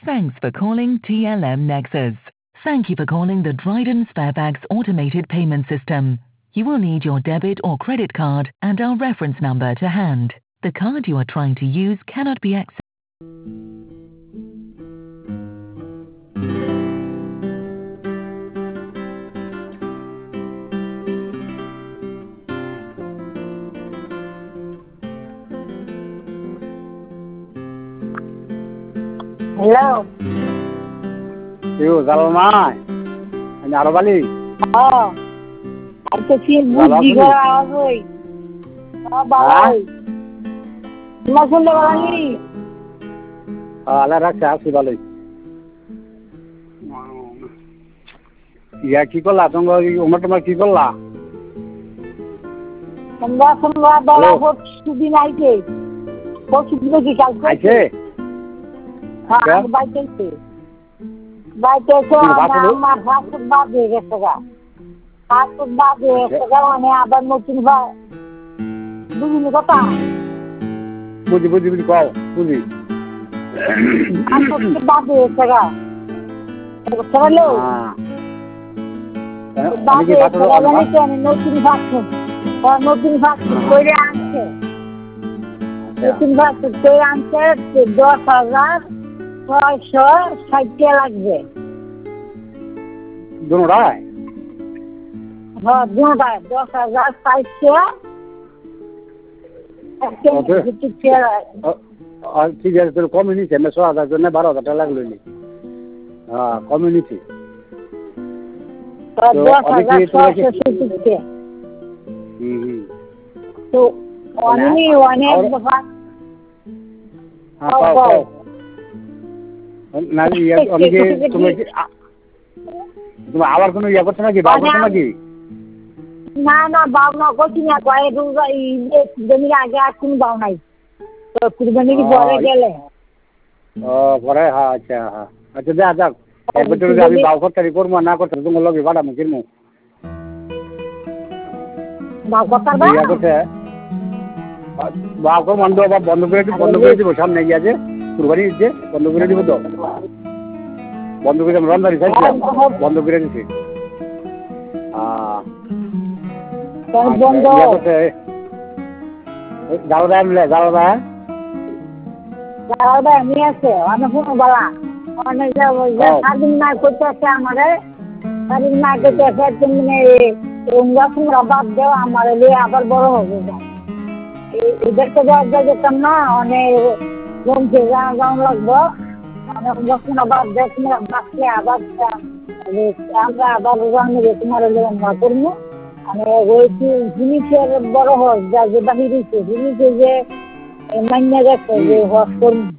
Thanks for calling TLM Nexus. Thank you for calling the Dryden Sparebags automated payment system. You will need your debit or credit card and our reference number to hand. The card you are trying to use cannot be accessed. Hello. You Zalmai and Arabali. Oh, I can see Buji Garaway. Oh, Bawai. Masunda Balani. Allah Raksa Sibali. Yakikola, Tonga, Umatama Kikola. And that's what Bala to be like it. What should be the I say. বাইতেছে আমার fast বাদ হয়ে গেছে গা fast বাদ হয়ে গেছে গা মানে আবার নতুন বুঝলি কথা বুঝি কও বুঝি ফাস্ট বাদ হয়ে গেছে গা চলো বাদ হয়ে গেছে গা নতুন ফাস্ট করে আনছে নতুন ফাস্ট করে আনছে 10,660 লাগবে দুটাই হ্যাঁ দুটাই 10,660 ঠিক আছে তোর কমিউনিটি আমি 6,000 জন্য 12,000 টাকা লাগলো নি হ্যাঁ কমিউনিটি 10,660 তো অনেক না অনেকে তুমি আবার কোনো ইয়ে করছো নাকি বা করছো নাকি না বাবনা করছি না কয়েক জমির আগে আর কোনো বাউ নাই তো কুরবানি কি পরে গেলে পরে হ্যাঁ আচ্ছা যাক একবার আমি বাউ করতে করবো না করতে তোমার লগে বাড়া মুখির মুখ বাউ করতে বাউ কর বন্ধ করে দিব সামনে গিয়েছে কুরবানি দিচ্ছে বন্ধ করে দিব তো বন্ধ করে রমজানি চাইছিলাম বন্ধ করে দিচ্ছি জালাদা নিয়ে আছে অনেক কোনো বলা অনেক স্বাধীন না করতেছে আমাদের স্বাধীন না করতেছে তুমি বাদ দেও আমার আবার বড় হবে দেখতে যাওয়া যেতাম না অনেক জমছে যাওয়া লাগবো অনেক যখন আবার দেখুন বাঁচলে আবার আমরা আবার তোমার করবো আমি ওই জিনিসের বড় হস যা যে বাহির হয়েছে জিনিসে যে মান্য গেছে যে হস করবো